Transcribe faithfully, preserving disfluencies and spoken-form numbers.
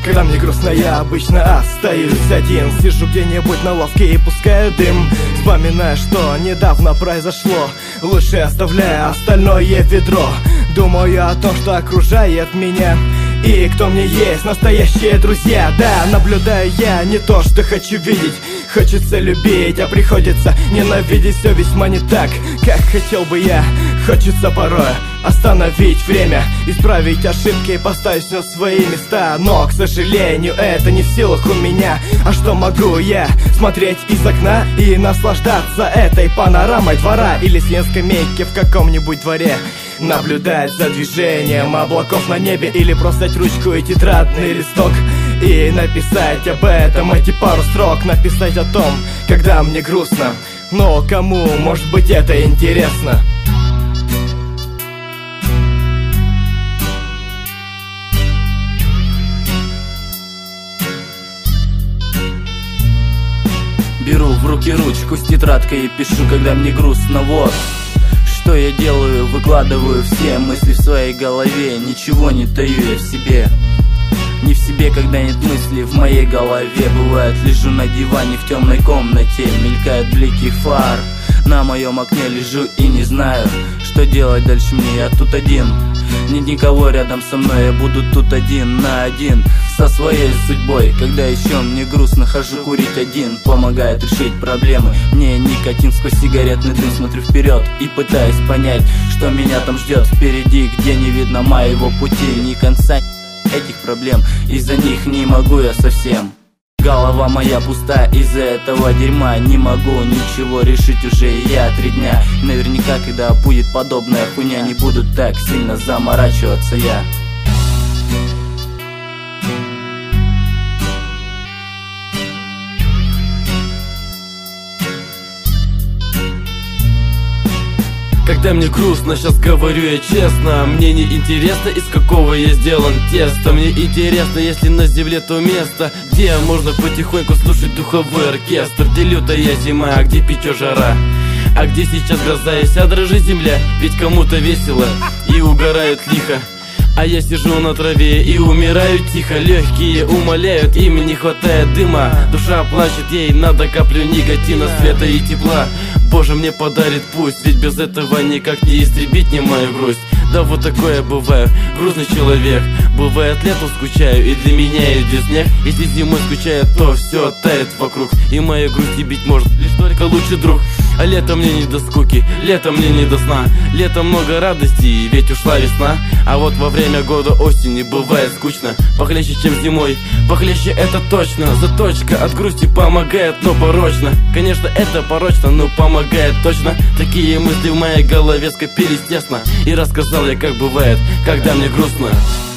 Когда мне грустно, я обычно остаюсь один. Сижу где-нибудь на лавке и пускаю дым, вспоминая, что недавно произошло, лучше оставляя остальное ведро. Думаю о том, что окружает меня и кто мне есть настоящие друзья. Да, наблюдаю я не то, что хочу видеть. Хочется любить, а приходится ненавидеть. Все весьма не так, как хотел бы я. Хочется порой остановить время, исправить ошибки и поставить все в свои места. Но, к сожалению, это не в силах у меня. А что могу я? Смотреть из окна и наслаждаться этой панорамой двора или с скамейки в каком-нибудь дворе, наблюдать за движением облаков на небе, или просто взять ручку и тетрадный листок и написать об этом эти пару строк. Написать о том, когда мне грустно, но кому, может быть, это интересно. Беру в руки ручку с тетрадкой и пишу, когда мне грустно, вот что я делаю, выкладываю все мысли в своей голове. Ничего не таю я в себе, не в себе, когда нет мыслей в моей голове. Бывает, лежу на диване в темной комнате, мелькают блики фар. На моем окне лежу и не знаю, что делать дальше мне, я тут один. Нет никого рядом со мной, я буду тут один на один со своей судьбой. Когда еще мне грустно, хожу курить один, помогает решить проблемы. Мне никотин сквозь сигаретный дым, смотрю вперед и пытаюсь понять, что меня там ждет впереди, где не видно моего пути, ни конца этих проблем. Из-за них не могу я совсем. Голова моя пуста из-за этого дерьма. Не могу ничего решить уже я три дня. Наверняка, когда будет подобная хуйня, не буду так сильно заморачиваться я. Когда мне грустно, сейчас говорю я честно, мне не интересно, из какого я сделан теста. Мне интересно, если на земле то место, где можно потихоньку слушать духовой оркестр. Где лютая зима, а где печет жара, а где сейчас гроза и вся дрожит земля. Ведь кому-то весело и угорают лихо, а я сижу на траве и умираю тихо. Легкие умоляют, им не хватает дыма. Душа плачет, ей надо каплю никотина, света и тепла. Боже, мне подарит пусть, ведь без этого никак не истребить не мою грусть. Да вот такое бываю, грустный человек. Бывает, летом скучаю, и для меня идет снег. Если зимой скучаю, то все тает вокруг, и моя грусть бить может лишь только лучший друг. А летом мне не до скуки, летом мне не до сна. Летом много радости, ведь ушла весна. А вот во время года осени бывает скучно, похлеще, чем зимой, похлеще это точно. Заточка от грусти помогает, но порочно. Конечно, это порочно, но помогает точно. Такие мысли в моей голове скопились тесно, и рассказал я, как бывает, когда мне грустно.